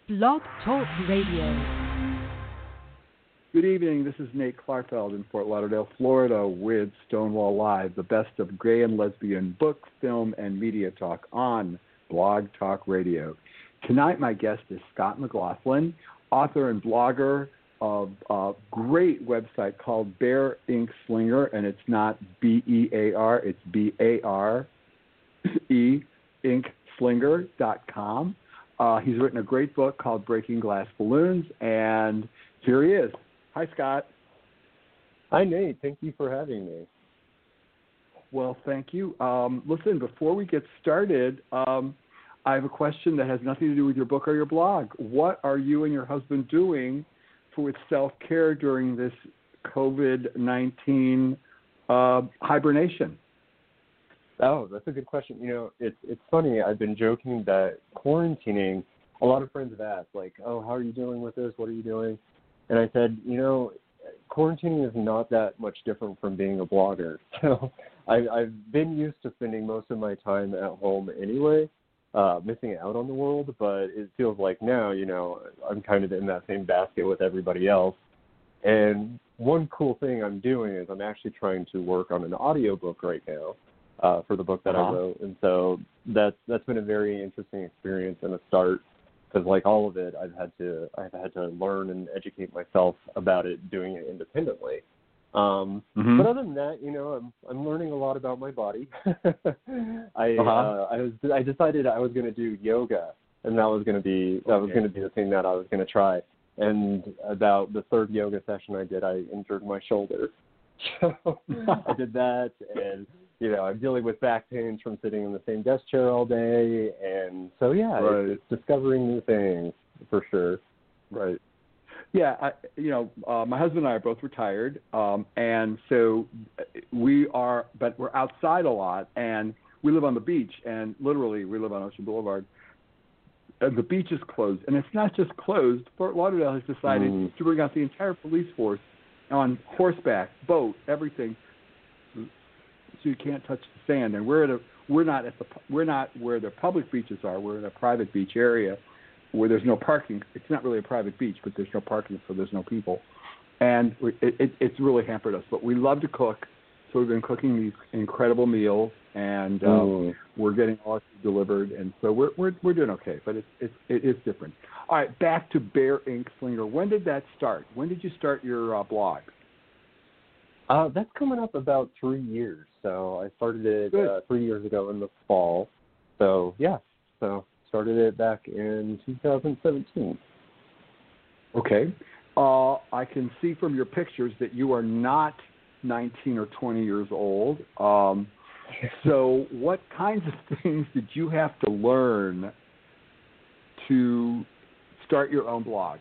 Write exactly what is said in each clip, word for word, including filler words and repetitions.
Blog Talk Radio. Good evening. This is Nate Clarfeld in Fort Lauderdale, Florida, with Stonewall Live, the best of gay and lesbian book, film, and media talk on Blog Talk Radio. Tonight, my guest is Scott McLaughlin, author and blogger of a great website called Bear Ink Slinger, and it's not B E A R, it's B A R E, ink slinger dot com. Uh, he's written a great book called Breaking Glass Balloons, and here he is. Hi, Scott. Hi, Nate. Thank you for having me. Well, thank you. Um, listen, before we get started, um, I have a question that has nothing to do with your book or your blog. What are you and your husband doing for with self-care during this COVID nineteen uh, hibernation? Oh, that's a good question. You know, it's it's funny. I've been joking that quarantining, a lot of friends have asked, like, oh, how are you dealing with this? What are you doing? And I said, you know, quarantining is not that much different from being a blogger. So I, I've been used to spending most of my time at home anyway, uh, missing out on the world. But it feels like now, you know, I'm kind of in that same basket with everybody else. And one cool thing I'm doing is I'm actually trying to work on an audiobook right now. Uh, for the book that uh-huh. I wrote, and so that's that's been a very interesting experience and a start, because like all of it, I've had to I've had to learn and educate myself about it, doing it independently. Um, mm-hmm. But other than that, you know, I'm I'm learning a lot about my body. I uh-huh. uh, I was I decided I was going to do yoga, and that was going to be that okay. was going to be the thing that I was going to try. And about the third yoga session I did, I injured my shoulder. So I did that, and you know, I'm dealing with back pains from sitting in the same desk chair all day, and so yeah, right. it's, it's discovering new things for sure. Right. Yeah, I, you know, uh, my husband and I are both retired, um, and so we are, but we're outside a lot, and we live on the beach, and literally we live on Ocean Boulevard, and the beach is closed, and it's not just closed. Fort Lauderdale has decided mm. to bring out the entire police force on horseback, boat, everything. So you can't touch the sand, and we're at a we're not at the we're not where the public beaches are. We're in a private beach area where there's no parking. It's not really a private beach, but there's no parking, so there's no people, and it, it, it's really hampered us. But we love to cook, so we've been cooking these incredible meals, and uh, mm. we're getting all delivered, and so we're we're we're doing okay. But it's it's it is different. All right, back to Bear Ink Slinger. When did that start? When did you start your uh, blog? Uh, that's coming up about three years. So I started it uh, three years ago in the fall. So, yeah. So started it back in two thousand seventeen. Okay. Uh, I can see from your pictures that you are not nineteen or twenty years old. Um, so what kinds of things did you have to learn to start your own blog?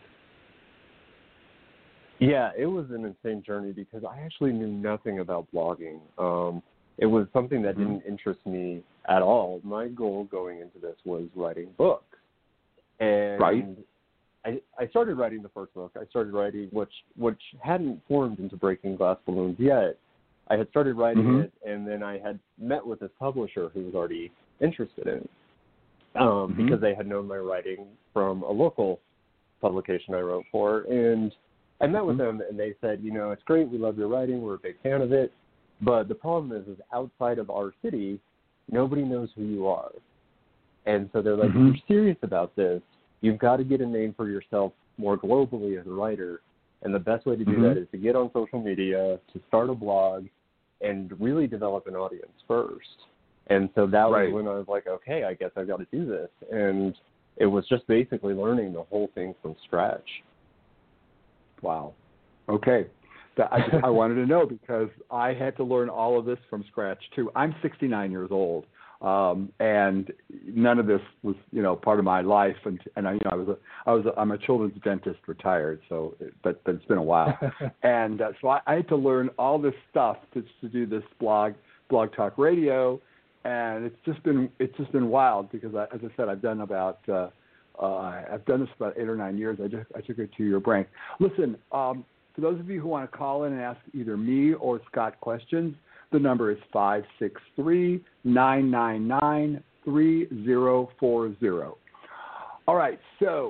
Yeah, it was an insane journey because I actually knew nothing about blogging. Um, it was something that didn't interest me at all. My goal going into this was writing books. And right. I, I started writing the first book. I started writing, which which hadn't formed into Breaking Glass Balloons yet. I had started writing mm-hmm. it, and then I had met with this publisher who was already interested in it um, mm-hmm. because they had known my writing from a local publication I wrote for. And I met with them, and they said, you know, it's great. We love your writing. We're a big fan of it. But the problem is, is outside of our city, nobody knows who you are. And so they're like, mm-hmm. if you're serious about this, you've got to get a name for yourself more globally as a writer. And the best way to do mm-hmm. that is to get on social media, to start a blog, and really develop an audience first. And so that right. was when I was like, okay, I guess I've got to do this. And it was just basically learning the whole thing from scratch. Wow. Okay. That, I, just, I wanted to know because I had to learn all of this from scratch too. I'm sixty-nine years old, um, and none of this was, you know, part of my life. And and I, you know, I was a, I was a, I'm a children's dentist, retired. So, but but it's been a while, and uh, so I, I had to learn all this stuff to to do this blog, Blog Talk Radio, and it's just been it's just been wild because I, as I said, I've done about. Uh, Uh, I've done this for about eight or nine years. I just I took it to your brain. Listen, um, for those of you who want to call in and ask either me or Scott questions, the number is five six three, nine nine nine, three zero four zero. All right, so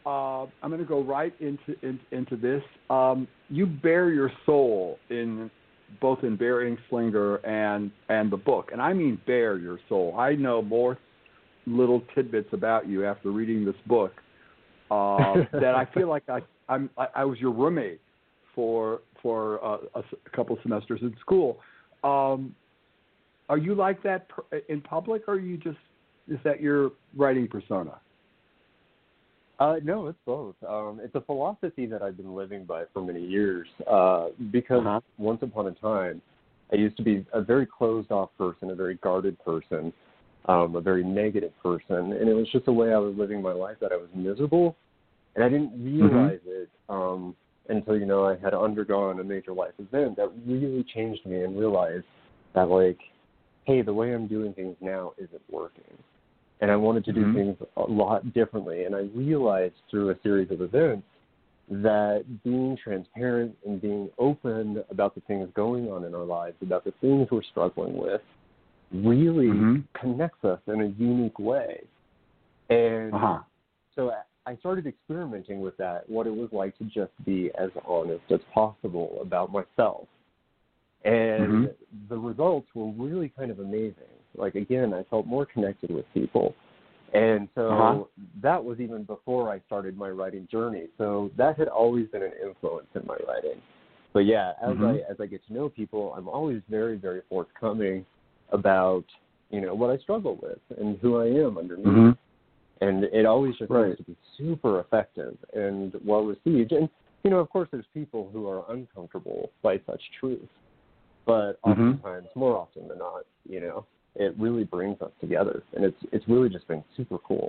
uh, I'm going to go right into in, into this. Um, you bare your soul in both in Bear Inkslinger and and the book, and I mean bare your soul. I know more little tidbits about you after reading this book uh, that I feel like I I'm I, I was your roommate for for uh, a, a couple semesters in school. Um, are you like that per, in public, or are you just is that your writing persona? Uh, no, it's both. Um, it's a philosophy that I've been living by for many years uh, because uh-huh. once upon a time, I used to be a very closed-off person, a very guarded person, um, a very negative person, and it was just the way I was living my life that I was miserable, and I didn't realize mm-hmm. it um, until, you know, I had undergone a major life event that really changed me and realized that, like, hey, the way I'm doing things now isn't working. And I wanted to do mm-hmm. things a lot differently. And I realized through a series of events that being transparent and being open about the things going on in our lives, about the things we're struggling with, really mm-hmm. connects us in a unique way. And uh-huh. so I started experimenting with that, what it was like to just be as honest as possible about myself. And mm-hmm. the results were really kind of amazing. Like, again, I felt more connected with people. And so uh-huh. that was even before I started my writing journey. So that had always been an influence in my writing. But, yeah, as mm-hmm. I as I get to know people, I'm always very, very forthcoming about, you know, what I struggle with and who I am underneath. Mm-hmm. And it always just right. seems to be super effective and well-received. And, you know, of course, there's people who are uncomfortable by such truth. But oftentimes, mm-hmm. more often than not, you know, it really brings us together, and it's it's really just been super cool.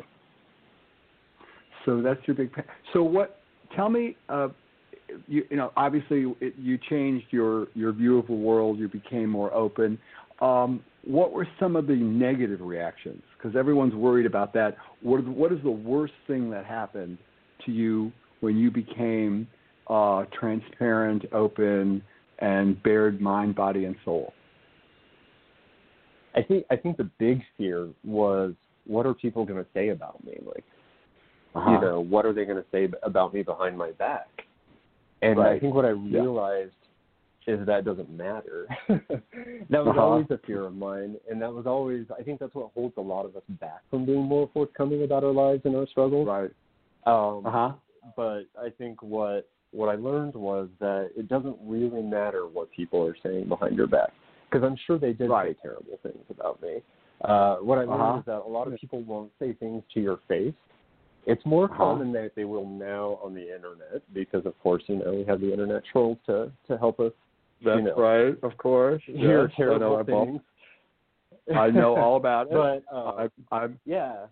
So that's your big. So what? Tell me, uh, you, you know, obviously it, you changed your your view of the world. You became more open. Um, what were some of the negative reactions? Because everyone's worried about that. What what is the worst thing that happened to you when you became uh, transparent, open, and bared mind, body, and soul? I think I think the big fear was, what are people going to say about me? Like, uh-huh. you know, what are they going to say about me behind my back? And right. I think what I realized yeah. is that doesn't matter. that was uh-huh. always a fear of mine, and that was always, I think that's what holds a lot of us back from being more forthcoming about our lives and our struggles. Right. Um, uh-huh. But I think what what I learned was that it doesn't really matter what people are saying behind your back. Because I'm sure they did right. say terrible things about me. Uh, what I learned uh-huh. is that a lot of people won't say things to your face. It's more uh-huh. common that they will now on the internet because, of course, you know, we have the internet trolls to, to help us. That's you know, right, of course. Hear yes, terrible I know, things. I know all about it. But, uh, I, I'm, yeah.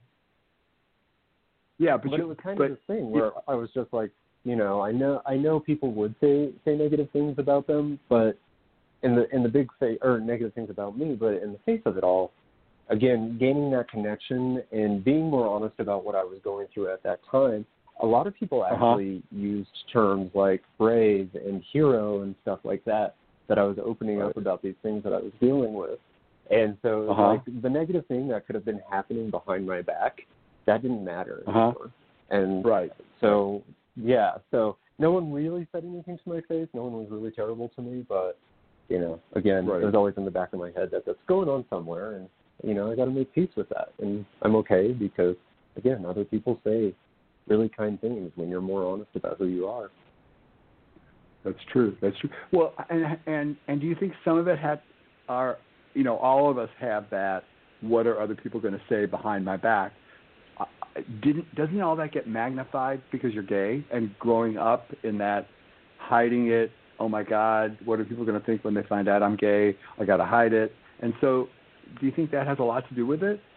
Yeah, but, but you, it was kind but, of this thing where yeah. I was just like, you know, I know I know people would say, say negative things about them, but in the in the big face or negative things about me, but in the face of it all, again, gaining that connection and being more honest about what I was going through at that time, a lot of people actually uh-huh. used terms like brave and hero and stuff like that, that I was opening right. up about these things that I was dealing with. And so uh-huh. like the negative thing that could have been happening behind my back, that didn't matter uh-huh. anymore. And right. so, yeah, so no one really said anything to my face. No one was really terrible to me, but you know, again, right. it was always in the back of my head that that's going on somewhere, and, you know, I got to make peace with that. And I'm okay because, again, other people say really kind things when you're more honest about who you are. That's true. That's true. Well, and and, and do you think some of it had, are, you know, all of us have that, what are other people going to say behind my back? Uh, didn't Doesn't all that get magnified because you're gay and growing up in that, hiding it, oh, my God, what are people going to think when they find out I'm gay? I got to hide it. And so do you think that has a lot to do with it?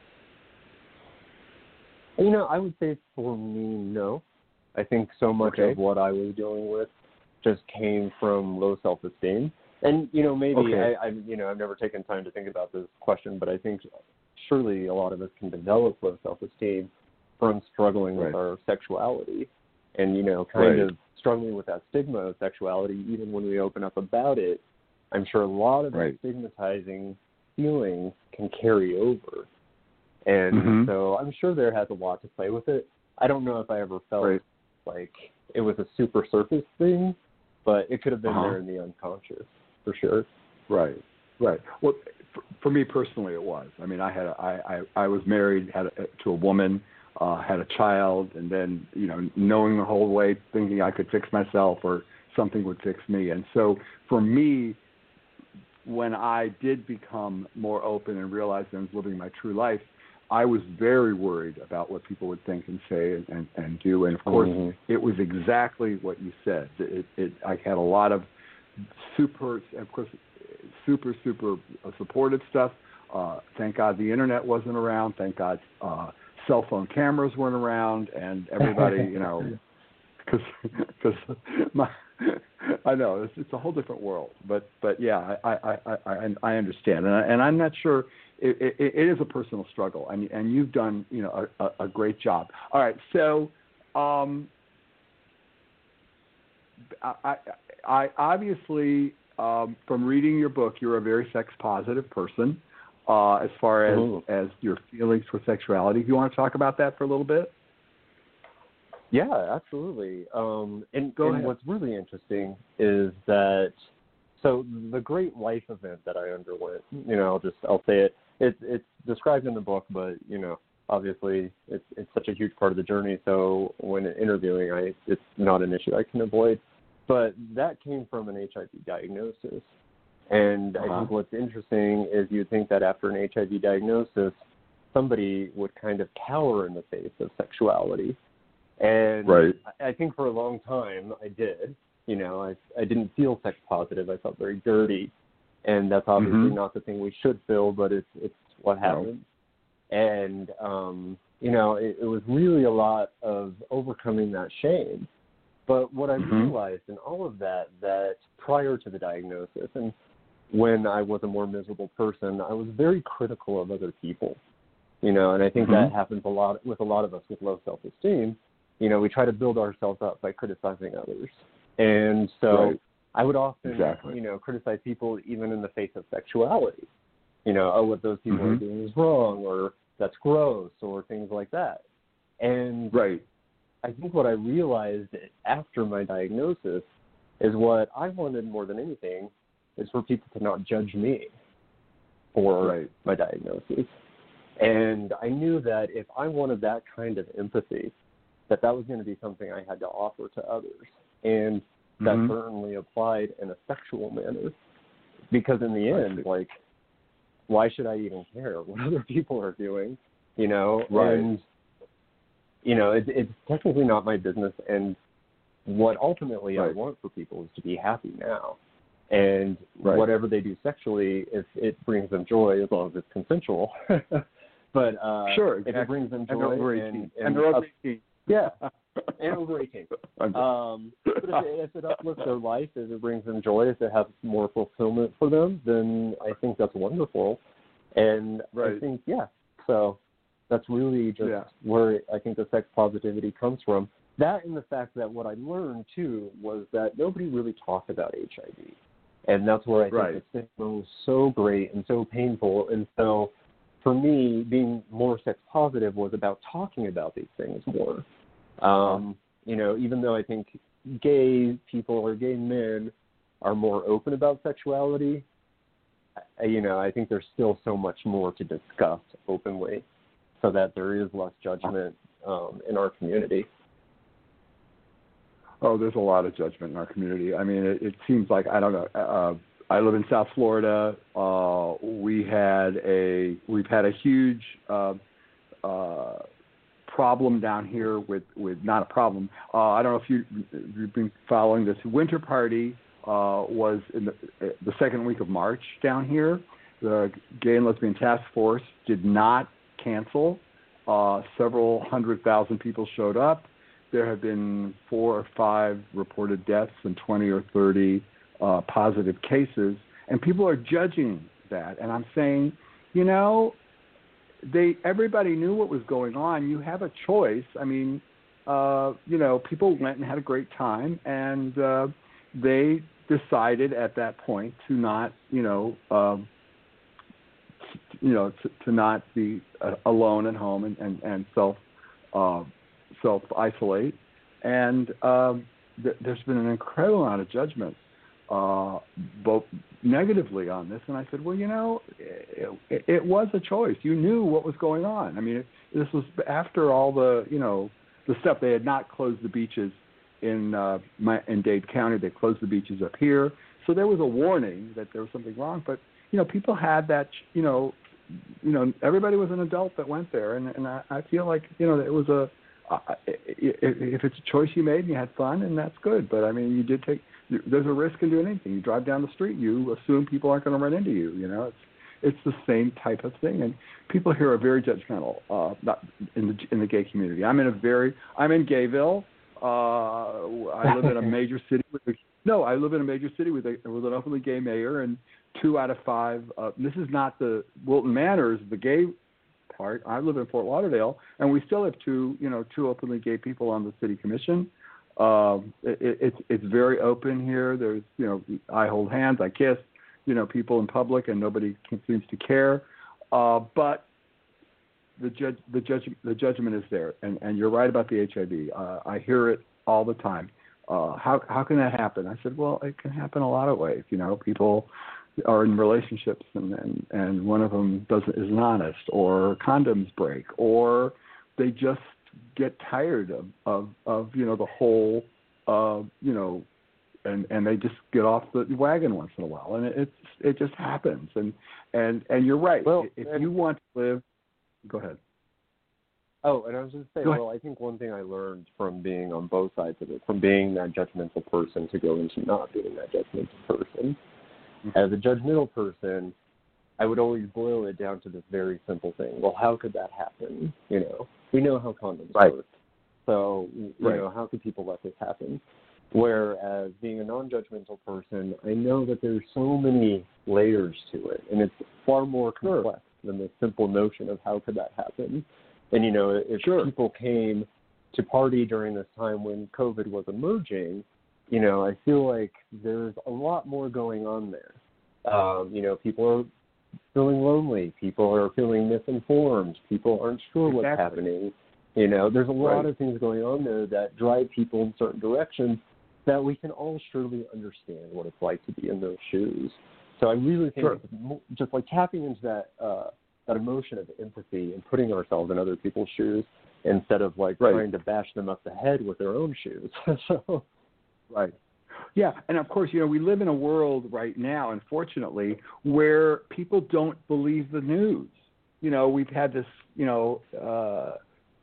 You know, I would say for me, no. I think so much okay. of what I was dealing with just came from low self-esteem. And, you know, maybe okay. I, I, you know, I've never taken time to think about this question, but I think surely a lot of us can develop low self-esteem from struggling right. with our sexuality and, you know, kind right. of struggling with that stigma of sexuality. Even when we open up about it, I'm sure a lot of right. the stigmatizing feelings can carry over. And mm-hmm. so I'm sure there has a lot to play with it. I don't know if I ever felt right. like it was a super surface thing, but it could have been Uh-huh. there in the unconscious for sure. Right, right. Well, for, for me personally, it was. I mean, I had a, I, I, I was married, had a, to a woman, uh, had a child, and then you know, knowing the whole way, thinking I could fix myself or something would fix me. And so, for me, when I did become more open and realized I was living my true life, I was very worried about what people would think and say and, and, and do. And of course, Mm-hmm. it was exactly what you said. It, it, I had a lot of super, of course, super, super supportive stuff. Uh, thank God the internet wasn't around. Thank God uh, cell phone cameras weren't around, and everybody, you know, because because my I know it's, it's a whole different world. But but yeah, I I I, I, I understand, and I, and I'm not sure. It, it, it is a personal struggle, and and you've done you know a, a great job. All right, so um, I, I, I obviously um, from reading your book, you're a very sex positive person uh, as far as Mm-hmm. as your feelings for sexuality. Do you want to talk about that for a little bit? Yeah, absolutely. Um, and, Go and ahead. what's really interesting is that, so the great life event that I underwent, you know, I'll just, I'll say it, it's, it's described in the book, but, you know, obviously it's, it's such a huge part of the journey. So when interviewing, I, it's not an issue I can avoid, but that came from an H I V diagnosis. And Uh-huh. I think what's interesting is you'd think that after an H I V diagnosis, somebody would kind of cower in the face of sexuality. And Right. I think for a long time I did. You know, I I didn't feel sex positive. I felt very dirty, and that's obviously Mhm. not the thing we should feel, but it's it's what happens. No. And um, you know, it, it was really a lot of overcoming that shame. But what I Mhm. realized in all of that, that prior to the diagnosis, and when I was a more miserable person, I was very critical of other people. You know, and I think Mhm. that happens a lot with a lot of us with low self-esteem. You know, we try to build ourselves up by criticizing others. And so Right. I would often, Exactly. you know, criticize people even in the face of sexuality. You know, oh, what those people Mhm. are doing is wrong, or that's gross, or things like that. And Right. I think what I realized after my diagnosis is what I wanted more than anything is for people to not judge me for Right. my diagnosis. And I knew that if I wanted that kind of empathy, that that was going to be something I had to offer to others. And that Mhm. certainly applied in a sexual manner. Because in the I end, see. like, why should I even care what other people are doing? You know? Right. And, you know, it, it's technically not my business. And what ultimately I Right. want for people is to be happy now. And Right. whatever they do sexually, if it brings them joy, as long as it's consensual. But uh, Sure. if Exactly. it brings them And joy, they're over and, eighteen. and, And they're over up- eighteen. yeah, and over eighteen. I'm just- Um, but if it, if it uplifts their life, if it brings them joy, if it has more fulfillment for them, then I think that's wonderful. And Right. I think, yeah, so that's really just Yeah. where I think the sex positivity comes from. That and the fact that what I learned, too, was that nobody really talked about H I V. And that's where I think Right. the stigma was so great and so painful. And so for me, being more sex positive was about talking about these things more. Um, you know, even though I think gay people or gay men are more open about sexuality, I, you know, I think there's still so much more to discuss openly so that there is less judgment um, in our community. Oh, there's a lot of judgment in our community. I mean, it, it seems like, I don't know, uh, I live in South Florida. Uh, we had a, we've had a huge uh, uh, problem down here with, with not a problem. Uh, I don't know if you, you've been following this. Winter Party uh, was in the, the second week of March down here. The Gay and Lesbian Task Force did not cancel. Uh, several hundred thousand people showed up. There have been four or five reported deaths and twenty or thirty uh, positive cases, and people are judging that. And I'm saying, you know, they everybody knew what was going on. You have a choice. I mean, uh, you know, people went and had a great time, and uh, they decided at that point to not, you know, um, you know, to, to not be uh, alone at home and and, and self. Uh, self-isolate. And um, th- there's been an incredible amount of judgment, uh, both negatively on this. And I said, well, you know, it, it, it was a choice. You knew what was going on. I mean, it, this was after all the, you know, the stuff. They had not closed the beaches in uh, my, in Dade County. They closed the beaches up here. So there was a warning that there was something wrong. But, you know, people had that, you know, you know, everybody was an adult that went there. And, and I, I feel like, you know, it was a, uh, if it's a choice you made and you had fun, and that's good. But, I mean, you did take, there's a risk in doing anything. You drive down the street, you assume people aren't going to run into you. You know, it's it's the same type of thing. And people here are very judgmental, uh, not in the in the gay community. I'm in a very, I'm in Gayville. Uh, I live in a major city with a, no, I live in a major city with a with an openly gay mayor, and two out of five. Uh, this is not the Wilton Manors, the gay part. I live in Fort Lauderdale, and we still have two, you know, two openly gay people on the city commission. Um, it, it's it's very open here. There's, you know, I hold hands, I kiss, you know, people in public, and nobody seems to care. Uh, but the judge, the judge, the judgment is there, and, and you're right about the H I V. Uh, I hear it all the time. Uh, how how can that happen? I said, well, it can happen a lot of ways. You know, people are in relationships, and and, and one of them doesn't isn't honest, or condoms break, or they just get tired of, of, of you know, the whole, uh, you know, and, and they just get off the wagon once in a while. And it, it's, it just happens. And, and, and you're right. Well, if and, you want to live, go ahead. Oh, and I was just saying, well, I think one thing I learned from being on both sides of it, from being that judgmental person to go into not being that judgmental person. Mm-hmm. As a judgmental person, I would always boil it down to this very simple thing. Well, how could that happen? You know, we know how condoms right. work. So, you right. know, how could people let this happen? Whereas being a non-judgmental person, I know that there's so many layers to it, and it's far more complex sure. than the simple notion of how could that happen. And, you know, if sure. people came to party during this time when COVID was emerging, you know, I feel like there's a lot more going on there. Um, you know, people are feeling lonely. People are feeling misinformed. People aren't sure what's exactly. happening. You know, there's a lot right. of things going on there that drive people in certain directions that we can all surely understand what it's like to be in those shoes. So I really think sure. it's just like tapping into that uh, that emotion of empathy and putting ourselves in other people's shoes instead of like right. trying to bash them up the head with their own shoes. so, right. Yeah, and of course, you know, we live in a world right now, unfortunately, where people don't believe the news. You know, we've had this, you know, uh,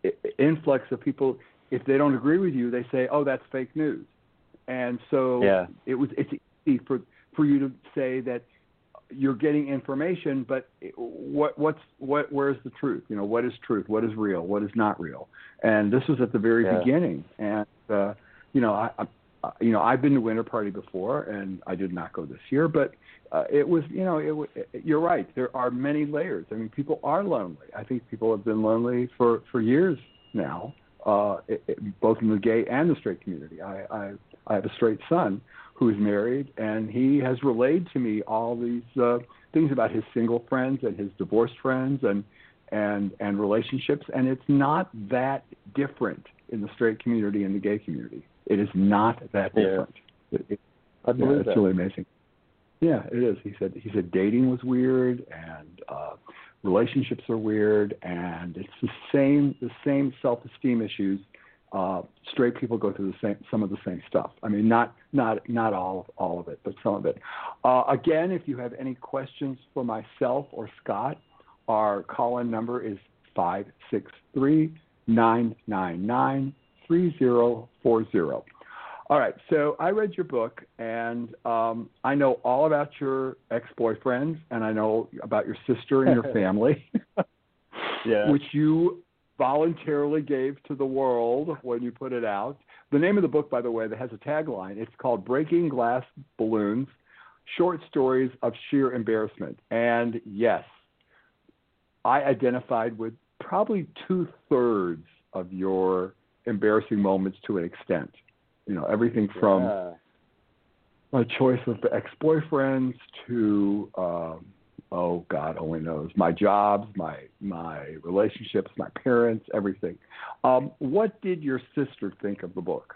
influx of people. If they don't agree with you, they say, "Oh, that's fake news," and so yeah. it was. It's easy for for you to say that you're getting information, but what what's what? Where's the truth? You know, what is truth? What is real? What is not real? And this was at the very yeah. beginning, and uh, you know, I. I Uh, you know, I've been to Winter Party before, and I did not go this year. But uh, it was, you know, it, it, you're right. There are many layers. I mean, people are lonely. I think people have been lonely for, for years now, uh, it, it, both in the gay and the straight community. I, I, I have a straight son who's married, and he has relayed to me all these uh, things about his single friends and his divorced friends and, and, and relationships. And it's not that different in the straight community and the gay community. It is not that different. Yeah. It, it, I believe yeah, it's that. really amazing. Yeah, it is. He said he said dating was weird, and uh, relationships are weird, and it's the same the same self-esteem issues. Uh, straight people go through the same some of the same stuff. I mean, not not not all all of it, but some of it. Uh, again, if you have any questions for myself or Scott, our call-in number is five six three, nine nine nine, three zero four zero. All right, so I read your book, and um, I know all about your ex-boyfriends, and I know about your sister and your family, yeah. which you voluntarily gave to the world when you put it out. The name of the book, by the way, that has a tagline, it's called Breaking Glass Balloons, Short Stories of Sheer Embarrassment. And yes, I identified with probably two-thirds of your embarrassing moments to an extent. You know, everything from yeah. a choice of ex-boyfriends to, um, oh God only knows, my jobs, my my relationships, my parents, everything. Um, what did your sister think of the book?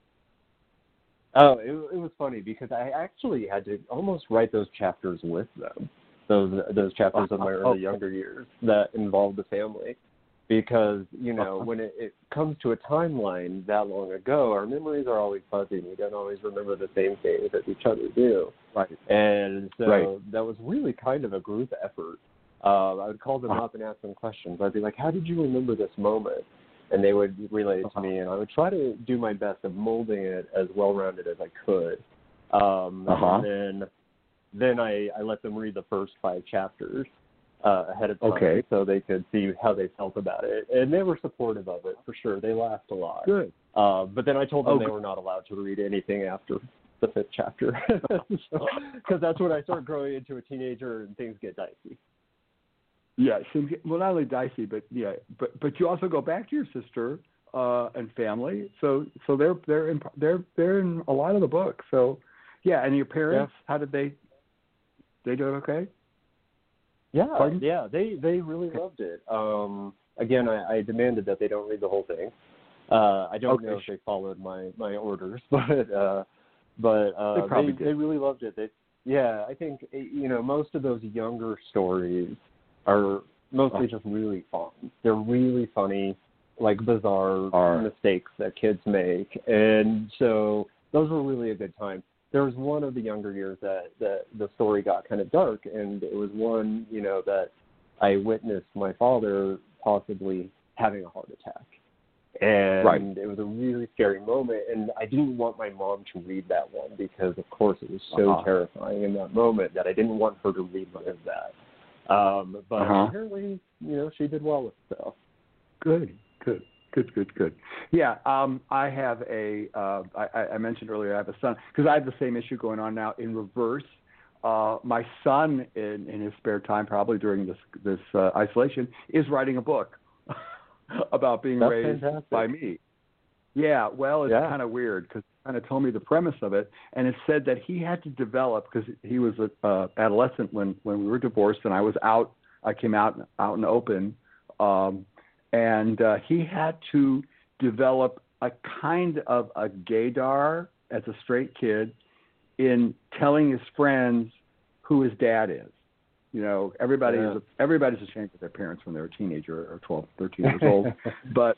Oh, it, it was funny because I actually had to almost write those chapters with them, those those chapters of my early oh. younger years that involved the family. Because, you know, Uh-huh. when it, it comes to a timeline that long ago, our memories are always fuzzy. We don't always remember the same things that each other do. Right. And so Right. that was really kind of a group effort. Uh, I would call them Uh-huh. up and ask them questions. I'd be like, how did you remember this moment? And they would relay it Uh-huh. to me, and I would try to do my best of molding it as well-rounded as I could. Um, Uh-huh. And then, then I, I let them read the first five chapters. Uh, ahead of time, Okay. so they could see how they felt about it, and they were supportive of it for sure. They laughed a lot. Good. Uh, but then I told them Oh, they good. were not allowed to read anything after the fifth chapter, because so, that's when I start growing into a teenager and things get dicey. Yeah. So, well, not only dicey, but yeah, but but you also go back to your sister uh, and family. So so they're they're in they're they're in a lot of the book. So yeah, and your parents, Yeah. how did they? They do it okay? Yeah, Pardon? yeah, they they really loved it. Um, again, I, I demanded that they don't read the whole thing. Uh, I don't Okay. know if they followed my, my orders, but uh, but uh, They probably they, did. they really loved it. They, yeah, I think you know most of those younger stories are mostly just really fun. They're really funny, like bizarre Are. mistakes that kids make, and so those were really a good time. There was one of the younger years that, that the story got kind of dark, and it was one, you know, that I witnessed my father possibly having a heart attack. And Right. it was a really scary moment, and I didn't want my mom to read that one because, of course, it was so Uh-huh. terrifying in that moment that I didn't want her to read that. Um, but Uh-huh. apparently, you know, she did well with it, so. Good, good, good, good, good. Yeah, um, I have a. Uh, I, I mentioned earlier I have a son because I have the same issue going on now in reverse. Uh, my son, in, in his spare time, probably during this this uh, isolation, is writing a book about being That's raised fantastic. by me. Yeah, well, it's Yeah. kind of weird because he kind of told me the premise of it, and it said that he had to develop because he was an uh, adolescent when when we were divorced, and I was out. I came out out in the open. Um, And uh, he had to develop a kind of a gaydar as a straight kid in telling his friends who his dad is. You know, everybody Yeah. is everybody's ashamed of their parents when they're a teenager or twelve, thirteen years old. But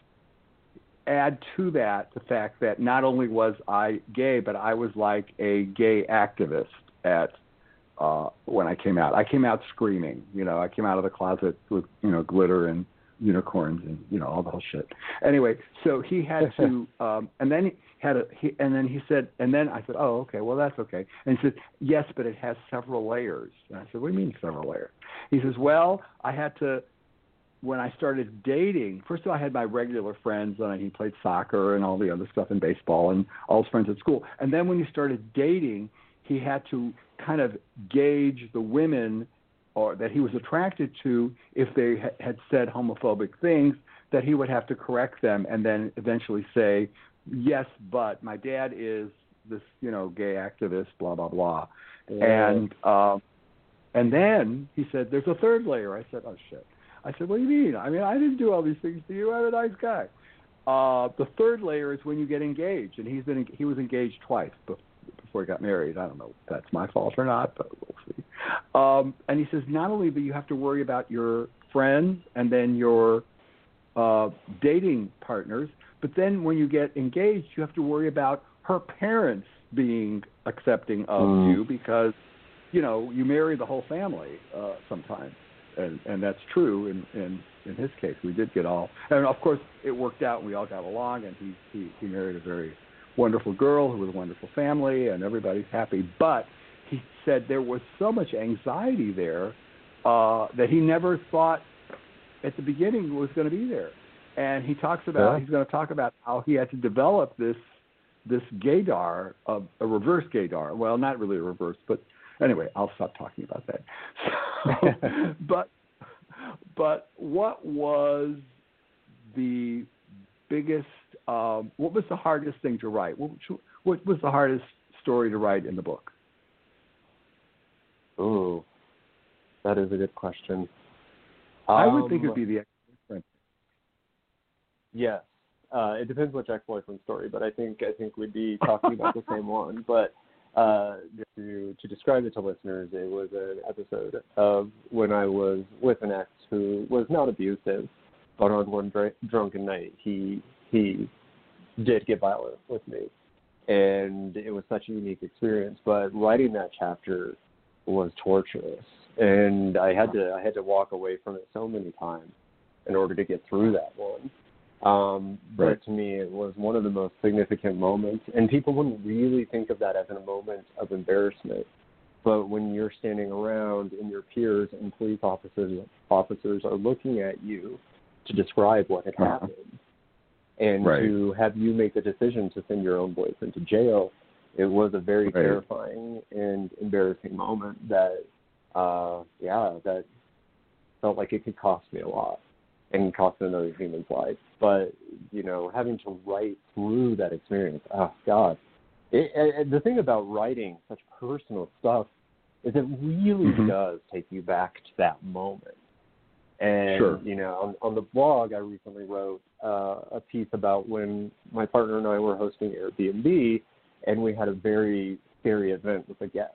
add to that the fact that not only was I gay, but I was like a gay activist at uh, when I came out. I came out screaming. You know, I came out of the closet with you know glitter and unicorns and you know all the whole shit. Anyway, so he had to, um, and then he had a, he, and then he said, and then I said, oh, okay, well that's okay. And he said, yes, but it has several layers. And I said, what do you mean several layers? He says, well, I had to, when I started dating, first of all, I had my regular friends, and he played soccer and all the other stuff in baseball and all his friends at school. And then when he started dating, he had to kind of gauge the women or that he was attracted to. If they ha- had said homophobic things, that he would have to correct them and then eventually say, yes, but my dad is this, you know, gay activist, blah, blah, blah. Yeah. And, um, and then he said, there's a third layer. I said, oh, shit. I said, what do you mean? I mean, I didn't do all these things to you. I'm a nice guy. Uh, the third layer is when you get engaged, and he's been he was engaged twice before he got married. I don't know if that's my fault or not, but we'll see. Um, and he says, not only do you have to worry about your friends and then your uh, dating partners, but then when you get engaged, you have to worry about her parents being accepting of Mm. you because, you know, you marry the whole family uh, sometimes. And, and that's true in, in, in his case. We did get all, and of course it worked out. We all got along, and he, he, he married a very wonderful girl who was a wonderful family, and everybody's happy. But he said there was so much anxiety there uh, that he never thought at the beginning was going to be there. And he talks about, Yeah. he's going to talk about how he had to develop this this gaydar, uh, a reverse gaydar. Well, not really a reverse, but anyway, I'll stop talking about that. So, but but what was the biggest? Um, what was the hardest thing to write? What, what was the hardest story to write in the book? Ooh, that is a good question. I Um, would think it would be the ex-boyfriend. Yes. Uh, it depends which ex-boyfriend story, but I think I think we'd be talking about the same one. But uh, to to describe it to listeners, it was an episode of when I was with an ex who was not abusive, but on one dr- drunken night he he did get violent with me, and it was such a unique experience. But writing that chapter was torturous, and I had to I had to walk away from it so many times in order to get through that one. Um, but right. to me, it was one of the most significant moments, and people wouldn't really think of that as a moment of embarrassment. But when you're standing around and your peers and police officers officers are looking at you to describe what had uh-huh. happened, and right. to have you make the decision to send your own boyfriend to jail, it was a very right. terrifying and embarrassing moment that, uh, yeah, that felt like it could cost me a lot and cost another human's life. But, you know, having to write through that experience, oh, God. It, and the thing about writing such personal stuff is it really mm-hmm. does take you back to that moment. And, sure. you know, on, on the blog, I recently wrote uh, a piece about when my partner and I were hosting Airbnb, and we had a very scary event with a guest.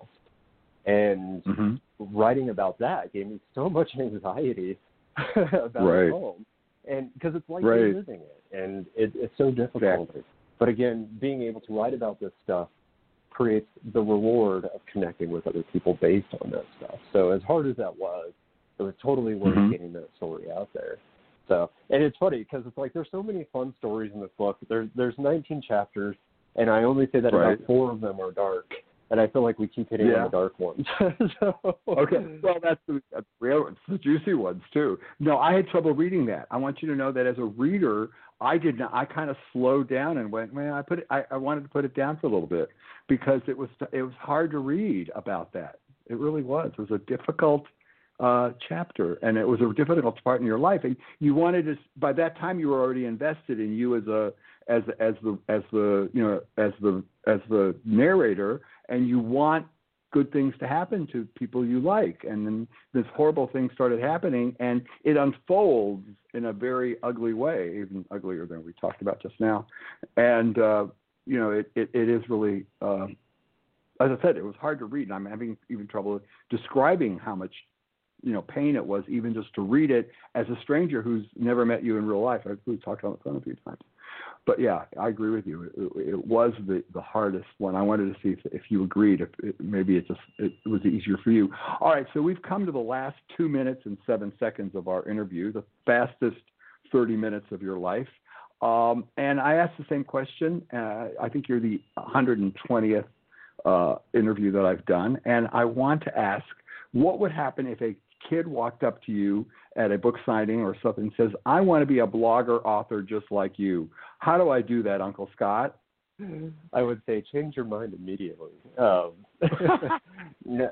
And mm-hmm. writing about that gave me so much anxiety about right. it home. And because it's like right. you're living it, and it, it's so difficult. Exactly. But again, being able to write about this stuff creates the reward of connecting with other people based on that stuff. So as hard as that was, it was totally worth mm-hmm. getting that story out there. So, and it's funny because it's like there's so many fun stories in this book. There's there's nineteen chapters, and I only say that right. about four of them are dark. And I feel like we keep hitting yeah. on the dark ones. so. Okay, well, that's the, that's the real ones, the juicy ones, too. No, I had trouble reading that. I want you to know that as a reader, I did not, I kind of slowed down and went, man, I put it, I, I wanted to put it down for a little bit because it was, it was hard to read about that. It really was. It was a difficult uh, chapter, and it was a difficult part in your life. And you wanted to, by that time, you were already invested in you as a, as, as the, as the, you know, as the, as the narrator, and you want good things to happen to people you like. And then this horrible thing started happening, and it unfolds in a very ugly way, even uglier than we talked about just now. And, uh, you know, it, it, it is really, uh, as I said, it was hard to read. And I'm having even trouble describing how much, you know, pain it was even just to read it as a stranger who's never met you in real life. I've we've talked on the phone a few times. But yeah, I agree with you. It, it was the, the hardest one. I wanted to see if, if you agreed. If it, maybe it just it was easier for you. All right, so we've come to the last two minutes and seven seconds of our interview, the fastest thirty minutes of your life. Um, and I asked the same question. Uh, I think you're the one hundred twentieth uh, interview that I've done, and I want to ask, what would happen if a kid walked up to you at a book signing or something and says, I want to be a blogger author just like you? How do I do that, Uncle Scott? I would say change your mind immediately. Um, no,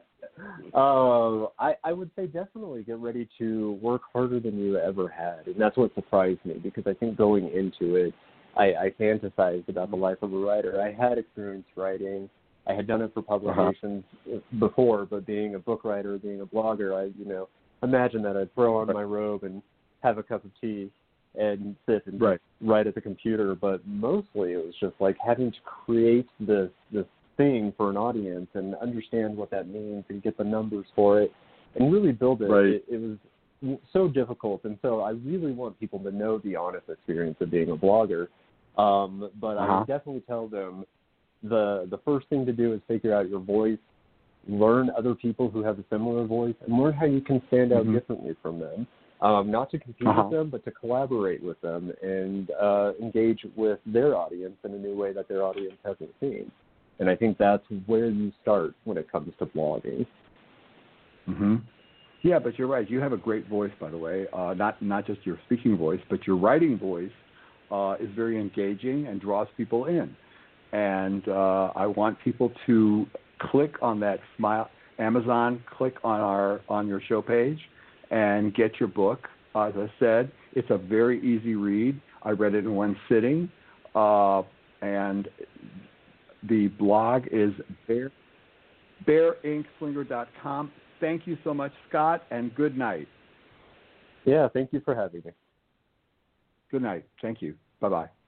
uh, I, I would say definitely get ready to work harder than you ever had. And that's what surprised me, because I think going into it, I, I fantasized about the life of a writer. I had experience writing. I had done it for publications uh-huh. before, but being a book writer, being a blogger, I, you know, imagine that I'd throw on my robe and have a cup of tea and sit and right. write at the computer. But mostly it was just like having to create this this thing for an audience and understand what that means and get the numbers for it and really build it. Right. It, it was so difficult, and so I really want people to know the honest experience of being a blogger. Um, but uh-huh. I would definitely tell them the the first thing to do is figure out your voice, learn other people who have a similar voice, and learn how you can stand out mm-hmm. differently from them. Um, not to compete uh-huh. with them, but to collaborate with them and uh, engage with their audience in a new way that their audience hasn't seen. And I think that's where you start when it comes to blogging. Mm-hmm. Yeah, but you're right. You have a great voice, by the way. Uh, not not just your speaking voice, but your writing voice uh, is very engaging and draws people in. And uh, I want people to click on that smile, Amazon, click on our on your show page, and get your book. Uh, as I said, it's a very easy read. I read it in one sitting, uh, and the blog is bear bear ink slinger dot com. thank you so much, Scott, and good night. Yeah, thank you for having me. Good night. Thank you. Bye-bye.